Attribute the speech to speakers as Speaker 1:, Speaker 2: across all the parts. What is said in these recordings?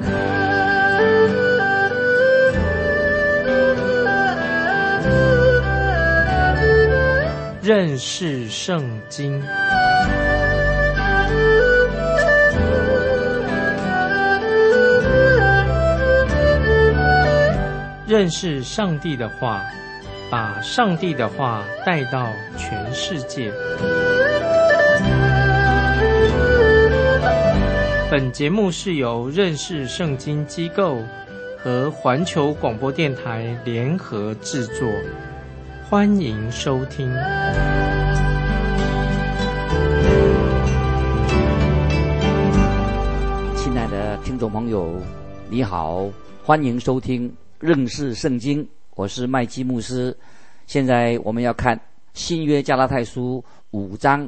Speaker 1: 认识圣经。认识上帝的话，把上帝的话带到全世界。本节目是由认识圣经机构和环球广播电台联合制作，欢迎收听。
Speaker 2: 亲爱的听众朋友，你好，欢迎收听认识圣经，我是麦基牧师。现在我们要看新约加拉太书5章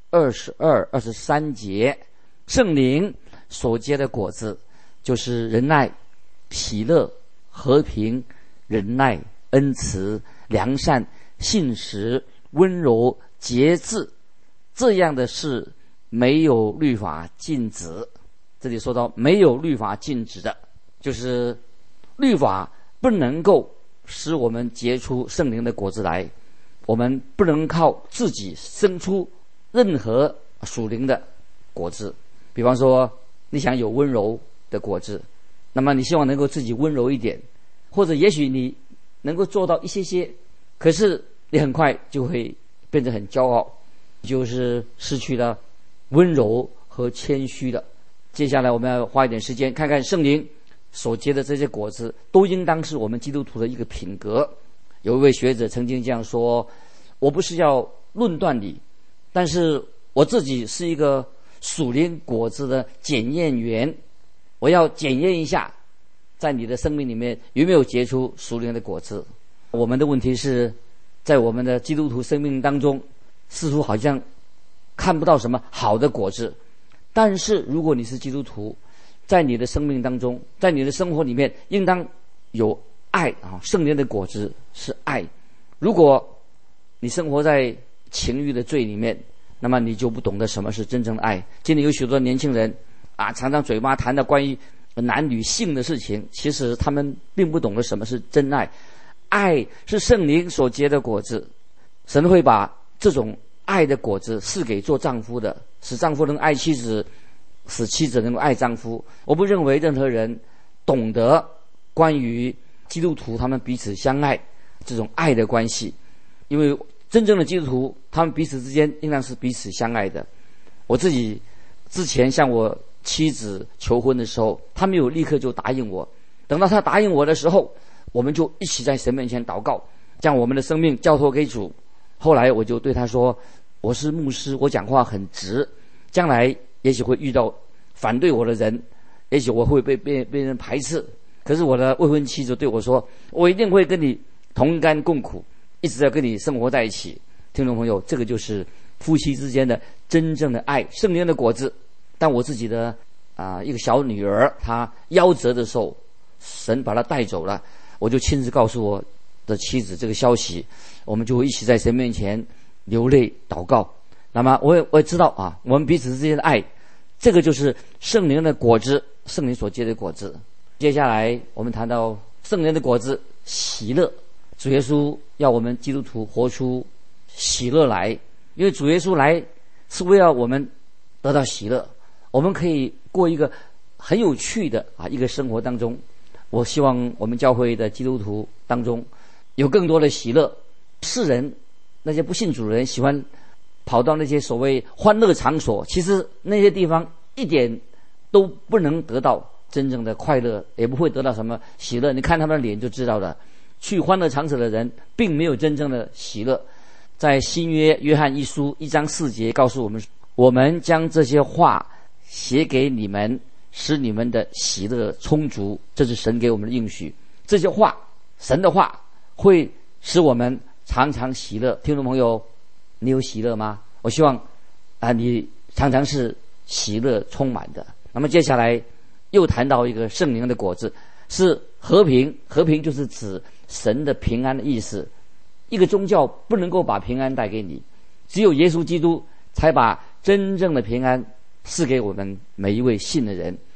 Speaker 2: 22、23节，圣灵所结的果子就是仁爱、喜乐、和平、忍耐、恩慈、良善、信实、温柔、节制，这样的事没有律法禁止。这里说到没有律法禁止的，就是律法不能够使我们结出圣灵的果子来，我们不能靠自己生出任何属灵的果子。比方说你想有温柔的果子，那么你希望能够自己温柔一点，或者也许你能够做到一些，可是你很快就会变得很骄傲，就是失去了温柔和谦虚了。接下来我们要花一点时间看看圣灵所结的这些果子都应当是我们基督徒的一个品格。有一位学者曾经这样说，我不是要论断你，但是我自己是一个属灵果子的检验员，我要检验一下在你的生命里面有没有结出属灵的果子。我们的问题是在我们的基督徒生命当中似乎好像看不到什么好的果子，但是如果你是基督徒，在你的生命当中，在你的生活里面应当有爱啊，圣灵的果子是爱。如果你生活在情欲的罪里面，那么你就不懂得什么是真正的爱。今天有许多年轻人常常嘴巴谈到关于男女性的事情，其实他们并不懂得什么是真爱。爱是圣灵所结的果子，神会把这种爱的果子赐给做丈夫的，使丈夫能爱妻子，使妻子能够爱丈夫。我不认为任何人懂得关于基督徒他们彼此相爱这种爱的关系，因为真正的基督徒他们彼此之间应当是彼此相爱的。我自己之前向我妻子求婚的时候，她没有立刻就答应我，等到她答应我的时候，我们就一起在神面前祷告，将我们的生命交托给主。后来我就对她说，我是牧师，我讲话很直，将来也许会遇到反对我的人，也许我会被人排斥，可是我的未婚妻就对我说，我一定会跟你同甘共苦，一直要跟你生活在一起。听众朋友，这个就是夫妻之间的真正的爱，圣灵的果子。但我自己的一个小女儿她夭折的时候，神把她带走了，我就亲自告诉我的妻子这个消息，我们就一起在神面前流泪祷告。那么我也知道我们彼此之间的爱，这个就是圣灵的果子，圣灵所结的果子。接下来我们谈到圣灵的果子，喜乐。主耶稣要我们基督徒活出喜乐来，因为主耶稣来是为了我们得到喜乐，我们可以过一个很有趣的一个生活当中。我希望我们教会的基督徒当中有更多的喜乐。世人那些不信主的人喜欢跑到那些所谓欢乐场所，其实那些地方一点都不能得到真正的快乐，也不会得到什么喜乐。你看他们的脸就知道了，去欢乐场所的人并没有真正的喜乐。在新约约翰一书1章4节告诉我们，我们将这些话写给你们，使你们的喜乐充足，这是神给我们的应许。这些话，神的话会使我们常常喜乐。听众朋友，你有喜乐吗？我希望你常常是喜乐充满的。那么接下来又谈到一个圣灵的果子，是和平。和平就是指神的平安的意思。一个宗教不能够把平安带给你，只有耶稣基督才把真正的平安赐给我们每一位信的人。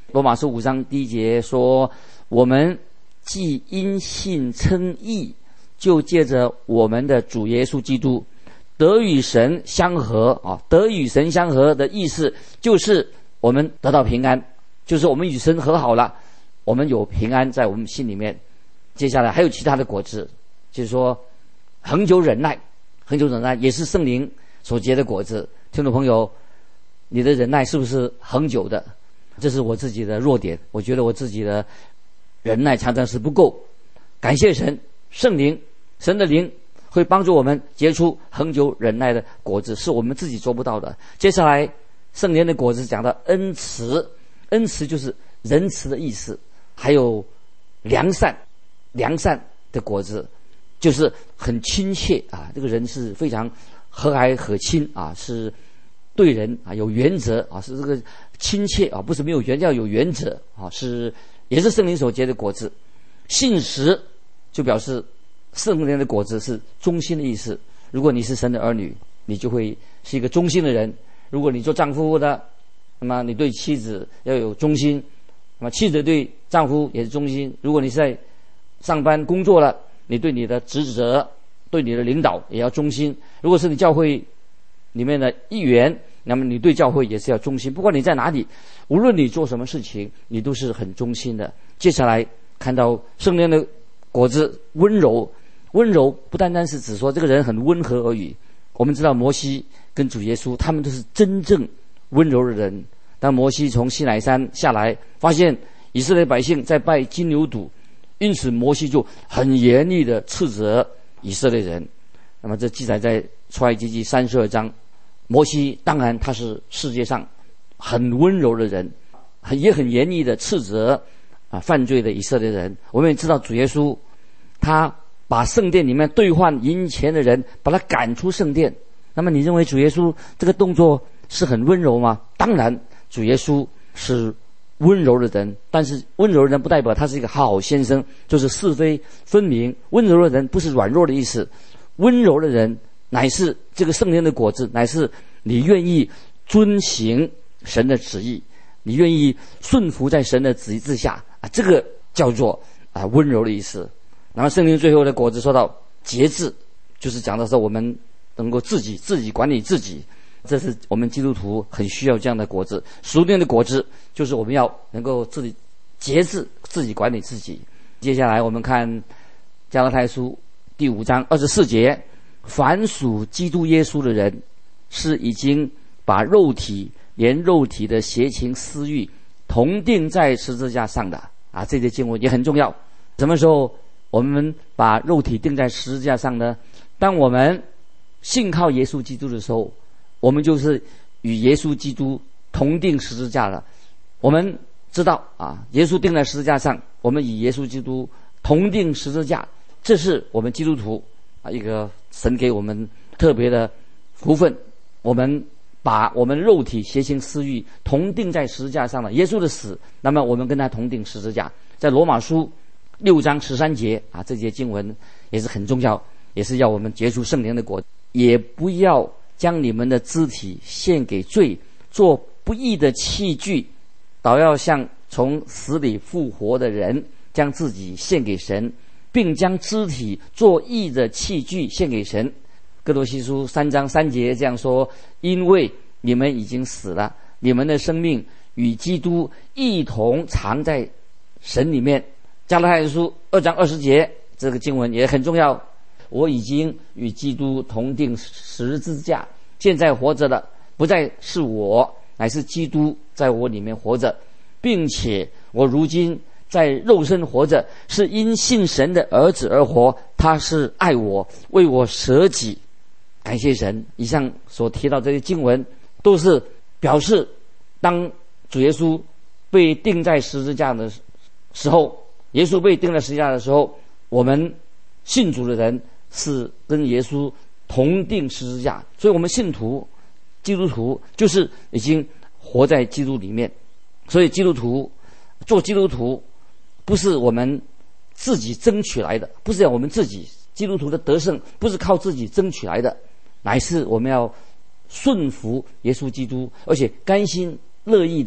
Speaker 2: 罗马书5章第1节说，我们既因信称义，就借着我们的主耶稣基督得与神相合啊，得与神相合的意思就是我们得到平安，就是我们与神和好了，我们有平安在我们心里面。接下来还有其他的果子，就是说恒久忍耐，恒久忍耐也是圣灵所结的果子。听众朋友，你的忍耐是不是恒久的？这是我自己的弱点，我觉得我自己的忍耐常常是不够。感谢神，圣灵，神的灵会帮助我们结出恒久忍耐的果子，是我们自己做不到的。接下来圣灵的果子讲到恩慈，恩慈就是仁慈的意思，还有良善，良善的果子就是很亲切啊，这个人是非常和蔼可亲啊，是对人啊有原则啊，是这个亲切啊，不是没有原则，要有原则啊，是也是圣灵所结的果子。信实就表示圣灵的果子是忠心的意思。如果你是神的儿女，你就会是一个忠心的人。如果你做丈夫的，那么你对妻子要有忠心，那么妻子对丈夫也是忠心。如果你是在上班工作了，你对你的职责，对你的领导也要忠心。如果是你教会里面的一员，那么你对教会也是要忠心。不管你在哪里，无论你做什么事情，你都是很忠心的。接下来看到圣灵的果子温柔，温柔不单单是指说这个人很温和而已。我们知道摩西跟主耶稣他们都是真正温柔的人。当摩西从西乃山下来，发现以色列百姓在拜金牛犊，因此摩西就很严厉的斥责以色列人。那么这记载在出埃及记32章。摩西当然他是世界上很温柔的人，也很严厉的斥责犯罪的以色列人。我们也知道主耶稣他把圣殿里面兑换银钱的人把他赶出圣殿。那么你认为主耶稣这个动作是很温柔吗？当然主耶稣是温柔的人，但是温柔的人不代表他是一个好先生，就是是非分明。温柔的人不是软弱的意思，温柔的人乃是这个圣灵的果子，乃是你愿意遵行神的旨意，你愿意顺服在神的旨意之下啊，这个叫做温柔的意思。然后圣灵最后的果子说到节制，就是讲到说我们能够自己管理自己，这是我们基督徒很需要这样的果子。属灵的果子就是我们要能够自己节制，自己管理自己。接下来我们看加拉太书第5章24节，凡属基督耶稣的人，是已经把连肉体的邪情私欲同定在十字架上的啊。这节经文也很重要。什么时候我们把肉体定在十字架上呢？当我们信靠耶稣基督的时候，我们就是与耶稣基督同定十字架了。我们知道耶稣定在十字架上，我们与耶稣基督同定十字架，这是我们基督徒一个神给我们特别的福分。我们把我们肉体邪情私欲同定在十字架上了，耶稣的死，那么我们跟他同定十字架。在罗马书6章13节这节经文也是很重要，也是要我们结出圣灵的果，也不要将你们的肢体献给罪，做不义的器具，倒要像从死里复活的人，将自己献给神，并将肢体做义的器具献给神。哥罗西书3章3节这样说，因为你们已经死了，你们的生命与基督一同藏在神里面。加拉太书2章20节这个经文也很重要，我已经与基督同定十字架，现在活着的不再是我，乃是基督在我里面活着，并且我如今在肉身活着，是因信神的儿子而活，他是爱我，为我舍己。感谢神。以上所提到这些经文都是表示当主耶稣被钉在十字架的时候，耶稣被钉在十字架的时候，我们信主的人是跟耶稣同定十字架，所以我们信徒基督徒就是已经活在基督里面。所以做基督徒不是我们自己争取来的，不是我们自己基督徒的得胜不是靠自己争取来的，乃是我们要顺服耶稣基督，而且甘心乐意的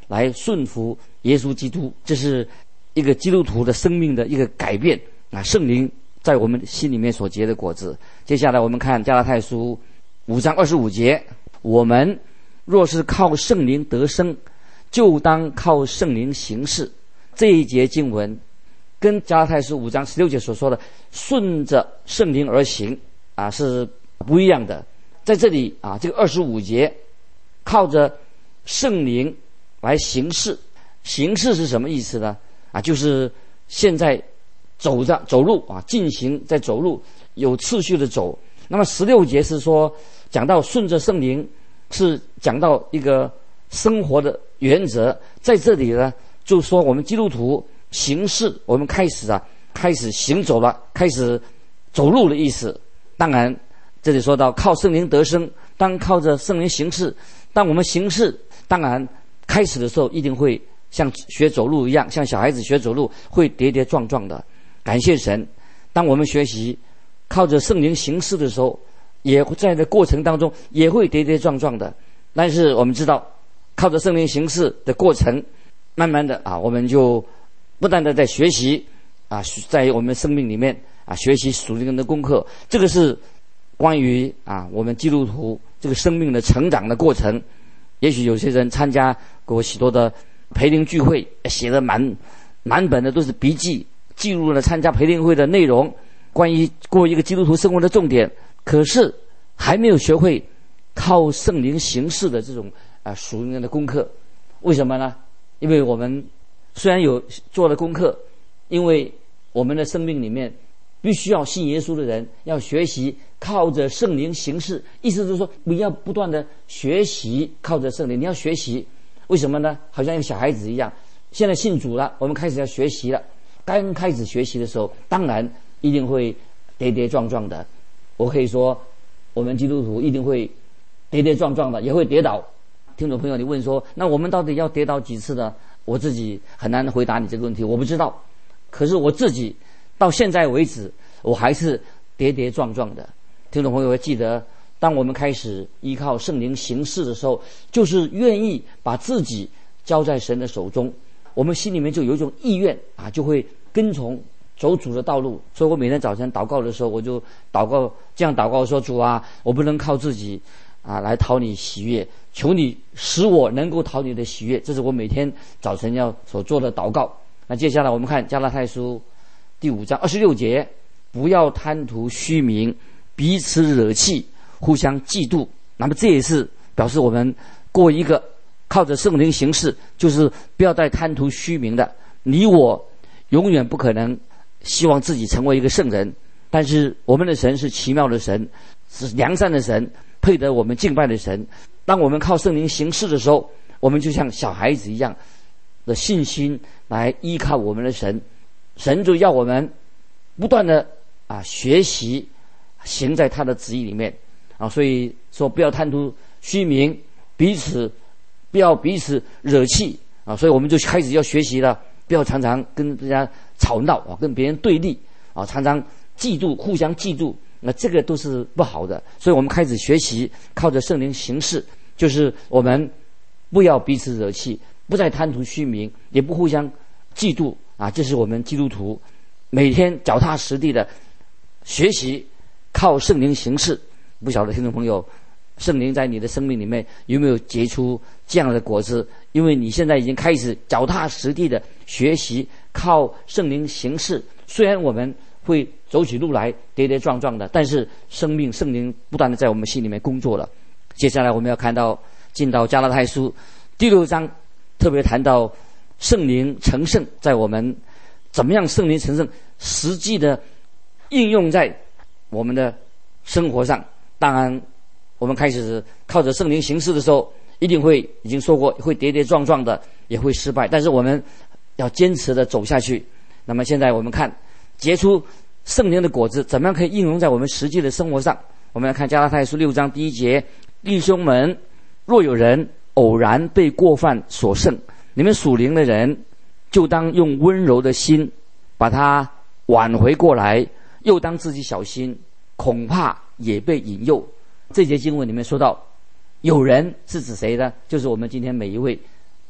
Speaker 2: 来顺服耶稣基督。这是一个基督徒的生命的一个改变啊！圣灵在我们心里面所结的果子。接下来我们看加拉太书5章25节，我们若是靠圣灵得生，就当靠圣灵行事。这一节经文跟加拉太书5章16节所说的顺着圣灵而行啊是不一样的。在这里啊，这个25节靠着圣灵来行事，行事是什么意思呢？啊，就是现在走路啊，进行在走路，有次序的走。那么16节是说讲到顺着圣灵，是讲到一个生活的原则。在这里呢，就说我们基督徒行事，我们开始行走了，开始走路的意思。当然这里说到靠圣灵得生，当靠着圣灵行事。当我们行事，当然开始的时候一定会像学走路一样，像小孩子学走路会跌跌撞撞的。感谢神，当我们学习靠着圣灵行事的时候，也在这过程当中也会跌跌撞撞的。但是我们知道靠着圣灵行事的过程，慢慢的啊，我们就不断的在学习啊，在我们生命里面啊学习属灵的功课。这个是关于啊我们基督徒这个生命的成长的过程。也许有些人参加过许多的培灵聚会，写的满本的都是笔记，记录了参加培灵会的内容，关于过一个基督徒生活的重点，可是还没有学会靠圣灵行事的这种属灵的功课。为什么呢？因为我们虽然有做了功课，因为我们的生命里面必须要信耶稣的人要学习靠着圣灵行事，意思就是说你要不断的学习靠着圣灵，你要学习。为什么呢？好像一个小孩子一样，现在信主了，我们开始要学习了。刚开始学习的时候，当然一定会跌跌撞撞的。我可以说我们基督徒一定会跌跌撞撞的，也会跌倒。听众朋友，你问说那我们到底要跌倒几次呢？我自己很难回答你这个问题，我不知道。可是我自己到现在为止，我还是跌跌撞撞的。听众朋友要记得，当我们开始依靠圣灵行事的时候，就是愿意把自己交在神的手中，我们心里面就有一种意愿啊，就会跟从走主的道路。所以我每天早晨祷告的时候，我就这样祷告说：主啊，我不能靠自己啊来讨你喜悦，求你使我能够讨你的喜悦。这是我每天早晨要所做的祷告。那接下来我们看加拉太书第5章26节，不要贪图虚名，彼此惹气，互相嫉妒。那么这也是表示我们过一个靠着圣灵行事，就是不要再贪图虚名的。你我永远不可能希望自己成为一个圣人，但是我们的神是奇妙的神，是良善的神，配得我们敬拜的神。当我们靠圣灵行事的时候，我们就像小孩子一样的信心来依靠我们的神。神就要我们不断的学习行在他的旨意里面啊，所以说不要贪图虚名，不要彼此惹气啊，所以我们就开始要学习了，不要常常跟人家吵闹啊，跟别人对立啊，常常嫉妒，互相嫉妒，那这个都是不好的。所以我们开始学习靠着圣灵行事，就是我们不要彼此惹气，不再贪图虚名，也不互相嫉妒啊。这是我们基督徒每天脚踏实地的学习靠圣灵行事。不晓得听众朋友，圣灵在你的生命里面有没有结出这样的果子？因为你现在已经开始脚踏实地的学习靠圣灵行事。虽然我们会走起路来跌跌撞撞的，但是圣灵不断的在我们心里面工作了。接下来我们要进到加拉太书第6章，特别谈到圣灵成圣，在我们怎么样圣灵成圣实际的应用在我们的生活上。当然我们开始靠着圣灵行事的时候，已经说过会跌跌撞撞的，也会失败，但是我们要坚持的走下去。那么现在我们看结出圣灵的果子怎么样可以应用在我们实际的生活上。我们来看加拉太书6章第1节，弟兄们，若有人偶然被过犯所胜，你们属灵的人就当用温柔的心把他挽回过来，又当自己小心，恐怕也被引诱。这节经文里面说到有人是指谁呢？就是我们今天每一位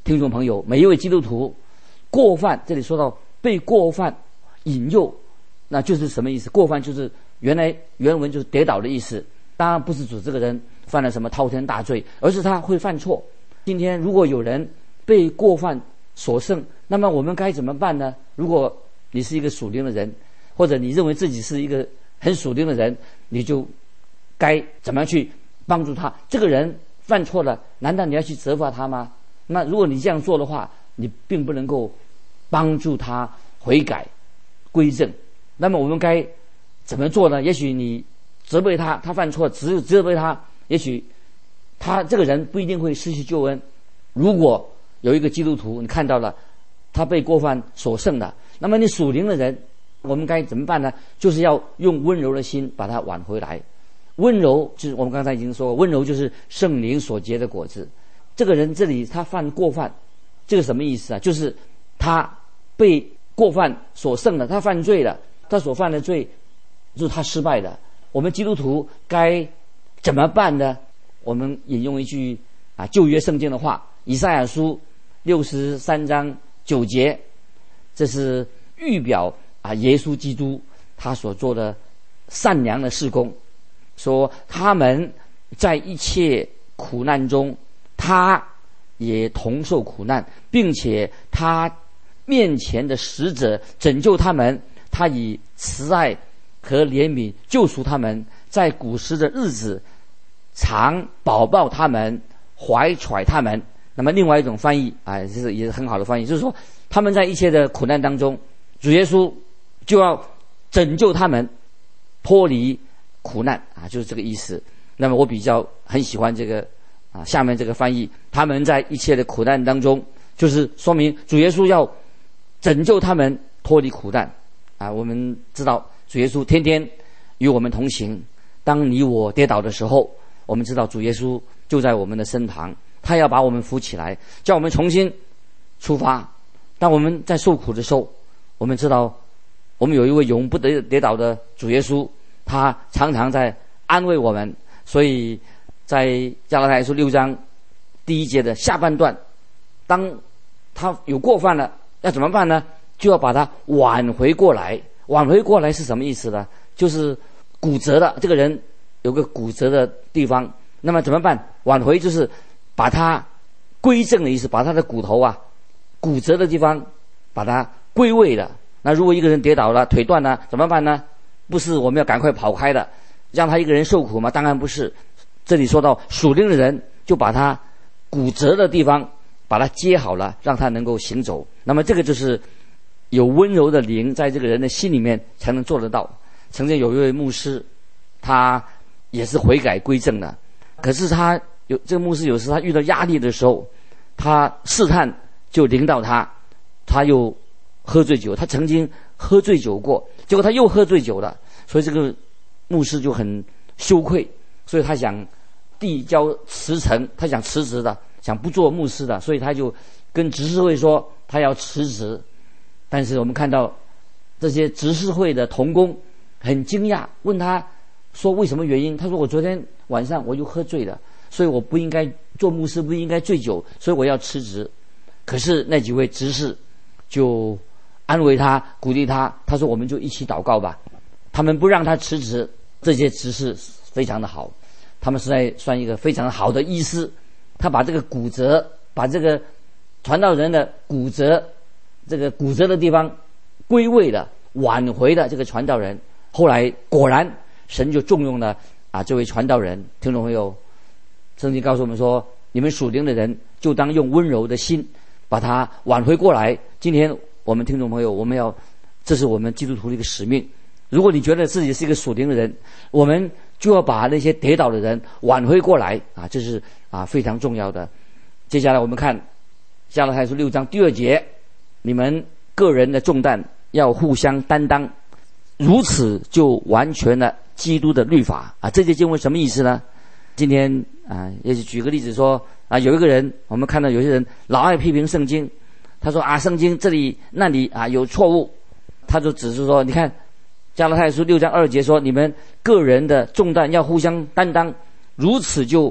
Speaker 2: 听众朋友，每一位基督徒过犯，这里说到被过犯引诱，那就是什么意思？过犯就是原文就是跌倒的意思。当然不是指这个人犯了什么滔天大罪，而是他会犯错。今天如果有人被过犯所胜，那么我们该怎么办呢？如果你是一个属灵的人，或者你认为自己是一个很属灵的人，你就该怎么样去帮助他？这个人犯错了，难道你要去责罚他吗？那如果你这样做的话，你并不能够帮助他悔改归正。那么我们该怎么做呢？也许你责备他，他犯错，只有责备他，也许他这个人不一定会失去救恩。如果有一个基督徒，你看到了他被过犯所胜的，那么你属灵的人，我们该怎么办呢？就是要用温柔的心把他挽回来。温柔就是我们刚才已经说过，温柔就是圣灵所结的果子。这个人这里他犯过犯，这个什么意思啊？就是他被过犯所胜了，他犯罪了，他所犯的罪就是他失败的。我们基督徒该怎么办呢？我们引用一句旧约圣经的话，以赛亚书63章9节，这是预表耶稣基督他所做的善良的事工，说他们在一切苦难中，他也同受苦难，并且他面前的使者拯救他们，他以慈爱和怜悯救赎他们，在古时的日子常保抱他们，怀揣他们。那么另外一种翻译这是也是很好的翻译，就是说他们在一切的苦难当中，主耶稣就要拯救他们脱离苦难就是这个意思。那么我比较很喜欢这个下面这个翻译，他们在一切的苦难当中，就是说明主耶稣要拯救他们脱离苦难我们知道主耶稣天天与我们同行，当你我跌倒的时候，我们知道主耶稣就在我们的身旁，他要把我们扶起来，叫我们重新出发。当我们在受苦的时候，我们知道我们有一位永不跌倒的主耶稣，他常常在安慰我们。所以在加拉太书6章1节的下半段，当他有过犯了，要怎么办呢？就要把他挽回过来。挽回过来是什么意思呢？就是骨折的这个人有个骨折的地方，那么怎么办？挽回就是把他归正的意思，把他的骨头骨折的地方把它归位的。那如果一个人跌倒了，腿断了，怎么办呢？不是我们要赶快跑开的，让他一个人受苦吗？当然不是。这里说到属灵的人，就把他骨折的地方把它接好了，让他能够行走。那么这个就是有温柔的灵在这个人的心里面才能做得到。曾经有一位牧师，他也是悔改归正的，可是这个牧师有时他遇到压力的时候，他试探就临到他，他又喝醉酒。他曾经喝醉酒过，结果他又喝醉酒了，所以这个牧师就很羞愧，所以他想递交辞呈，他想辞职的，想不做牧师的，所以他就跟执事会说他要辞职。但是我们看到这些执事会的同工很惊讶，问他说为什么原因？他说我昨天晚上我又喝醉了，所以我不应该做牧师，不应该醉酒，所以我要辞职。可是那几位执事就安慰他，鼓励他，他说我们就一起祷告吧。他们不让他辞职。这些执事非常的好，他们实在算一个非常好的医师。他把这个骨折，把这个传道人的骨折，这个骨折的地方归位的挽回的这个传道人，后来果然神就重用了这位传道人。听众朋友，圣经告诉我们说，你们属灵的人就当用温柔的心把他挽回过来。今天我们听众朋友，这是我们基督徒的一个使命。如果你觉得自己是一个属灵的人，我们就要把那些跌倒的人挽回过来这是非常重要的。接下来我们看加拉太书6章第2节，你们个人的重担要互相担当，如此就完全了基督的律法这节经文什么意思呢？今天也许举个例子说有一个人，我们看到有些人老爱批评圣经，他说圣经这里那里有错误，他就只是说，你看加拉太书6章2节说，你们个人的重担要互相担当，如此就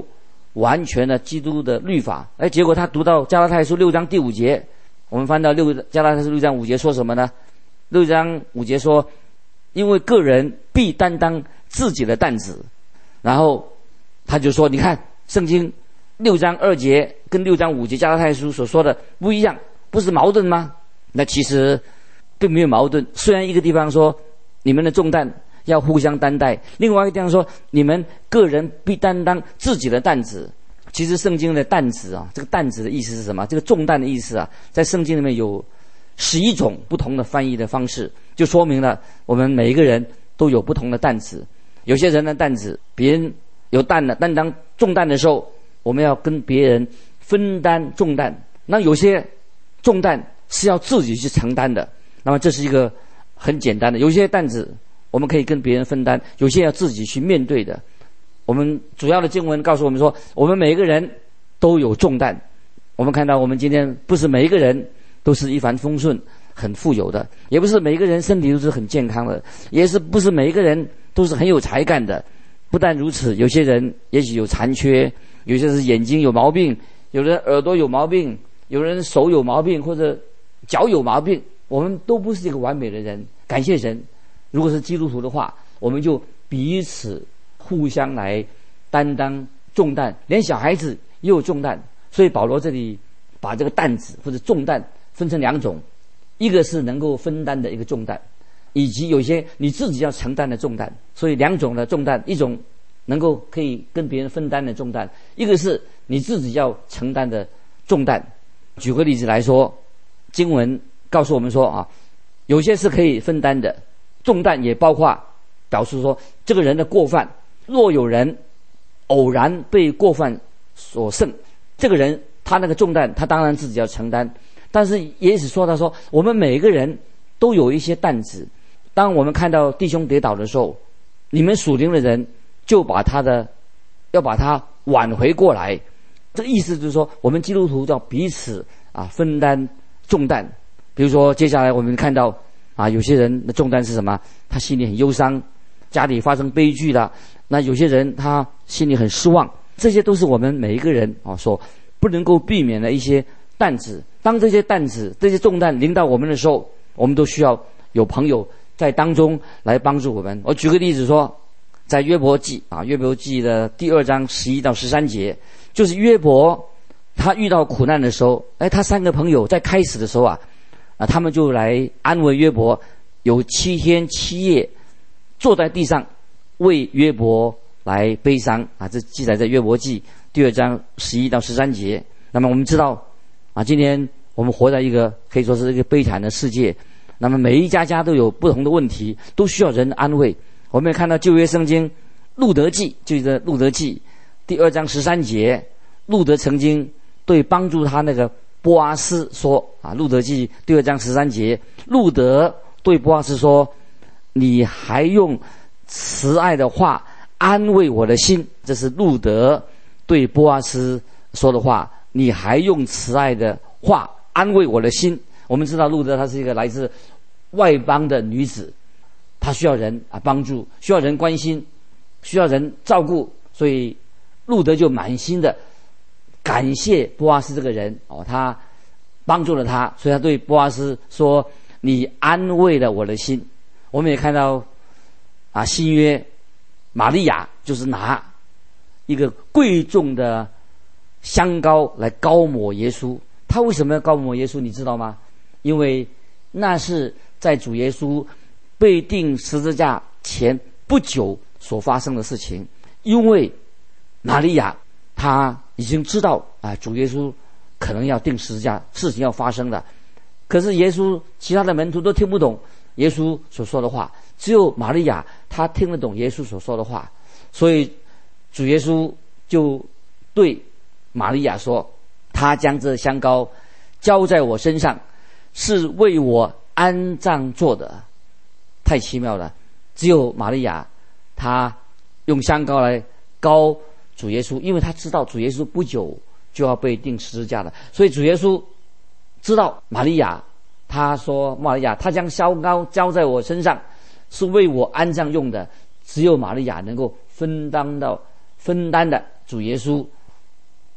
Speaker 2: 完全了基督的律法。结果他读到加拉太书6章第5节，我们翻到加拉太书6章5节说什么呢？6章5节说，因为个人必担当自己的担子。然后他就说，你看圣经6章2节跟6章5节加拉太书所说的不一样，不是矛盾吗？那其实并没有矛盾。虽然一个地方说你们的重担要互相担待，另外一个地方说你们个人必担当自己的担子。其实圣经的担子啊，这个担子的意思是什么？这个重担的意思啊，在圣经里面有11种不同的翻译的方式，就说明了我们每一个人都有不同的担子。有些人的担子，别人有担当重担的时候，我们要跟别人分担重担。那有些重担是要自己去承担的，那么这是一个很简单的。有些担子我们可以跟别人分担，有些要自己去面对的。我们主要的经文告诉我们说，我们每一个人都有重担。我们看到我们今天不是每一个人都是一帆风顺很富有的，也不是每一个人身体都是很健康的，也是不是每一个人都是很有才干的。不但如此，有些人也许有残缺，有些是眼睛有毛病，有人耳朵有毛病，有人手有毛病，或者脚有毛病。我们都不是一个完美的人。感谢神，如果是基督徒的话，我们就彼此互相来担当重担，连小孩子也有重担。所以保罗这里把这个担子或者重担分成2种，一个是能够分担的一个重担，以及有些你自己要承担的重担。所以2种的重担，一种能够可以跟别人分担的重担，一个是你自己要承担的重担。举个例子来说，经文告诉我们说啊，有些是可以分担的重担，也包括表示说这个人的过犯，若有人偶然被过犯所胜，这个人他那个重担他当然自己要承担。但是也是说到说我们每个人都有一些担子，当我们看到弟兄跌倒的时候，你们属灵的人就要把他挽回过来。这个意思就是说，我们基督徒要彼此分担重担。比如说接下来我们看到有些人的重担是什么？他心里很忧伤，家里发生悲剧了。那有些人他心里很失望，这些都是我们每一个人所不能够避免的一些担子。当这些担子这些重担临到我们的时候，我们都需要有朋友在当中来帮助我们。我举个例子说，在约伯记的第2章11到13节，就是约伯他遇到苦难的时候，他3个朋友在开始的时候他们就来安慰约伯，有7天7夜坐在地上为约伯来悲伤这记载在约伯记第2章11到13节。那么我们知道今天我们活在一个可以说是一个悲惨的世界，那么每一家都有不同的问题，都需要人安慰。我们也看到旧约圣经路德记，就是路德记第2章13节，路德曾经对帮助他那个波阿斯说路德记第2章13节，路德对波阿斯说，你还用慈爱的话安慰我的心。这是路德对波阿斯说的话，你还用慈爱的话安慰我的心。我们知道路德她是一个来自外邦的女子，她需要人帮助，需要人关心，需要人照顾，所以路德就满心的感谢波阿斯这个人他帮助了他，所以他对波阿斯说，你安慰了我的心。我们也看到新约玛利亚就是拿一个贵重的香膏来膏抹耶稣。他为什么要膏抹耶稣你知道吗？因为那是在主耶稣被钉十字架前不久所发生的事情。因为玛利亚他已经知道主耶稣可能要钉十字架，事情要发生的，可是耶稣其他的门徒都听不懂耶稣所说的话，只有玛利亚他听得懂耶稣所说的话。所以主耶稣就对玛利亚说，他将这香膏浇在我身上，是为我安葬做的。太奇妙了，只有玛利亚他用香膏来膏主耶稣，因为他知道主耶稣不久就要被钉十字架了。所以主耶稣知道玛利亚，他说玛利亚他将香膏浇在我身上，是为我安葬用的。只有玛利亚能够分担的主耶稣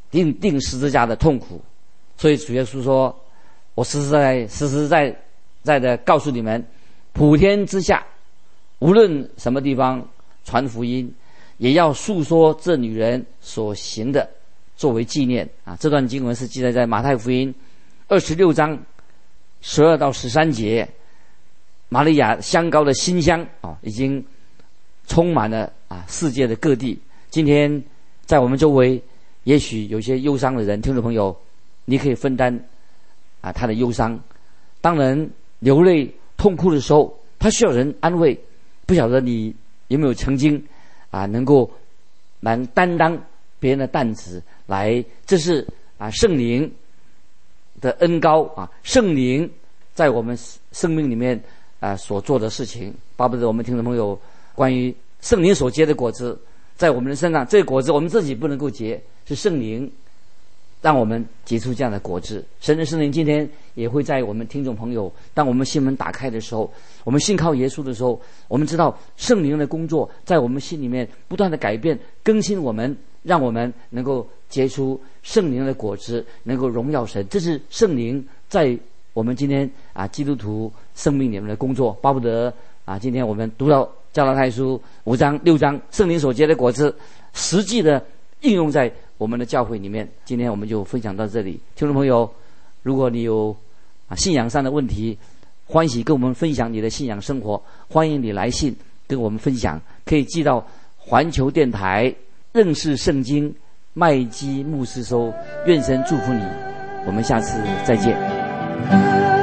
Speaker 2: 钉十字架的痛苦。所以主耶稣说，我实实在在的告诉你们，普天之下无论什么地方传福音，也要述说这女人所行的，作为纪念啊。这段经文是记载在马太福音26章12到13节。玛利亚香膏的馨香啊，已经充满了世界的各地。今天在我们周围，也许有些忧伤的人，听众朋友，你可以分担他的忧伤。当人流泪痛哭的时候，他需要人安慰。不晓得你有没有曾经能够担当别人的担子来，这是圣灵的恩膏圣灵在我们生命里面所做的事情。巴不得我们听众朋友关于圣灵所结的果子在我们的身上，这个果子我们自己不能够结，是圣灵让我们结出这样的果子。神的圣灵今天也会在我们听众朋友，当我们心门打开的时候，我们信靠耶稣的时候，我们知道圣灵的工作在我们心里面不断的改变更新我们，让我们能够结出圣灵的果子，能够荣耀神。这是圣灵在我们今天基督徒生命里面的工作。巴不得今天我们读到加拉太书5章6章圣灵所结的果子实际的应用在我们的教会里面。今天我们就分享到这里。听众朋友，如果你有信仰上的问题，欢喜跟我们分享你的信仰生活，欢迎你来信跟我们分享，可以寄到环球电台认识圣经麦基牧师收。愿神祝福你，我们下次再见。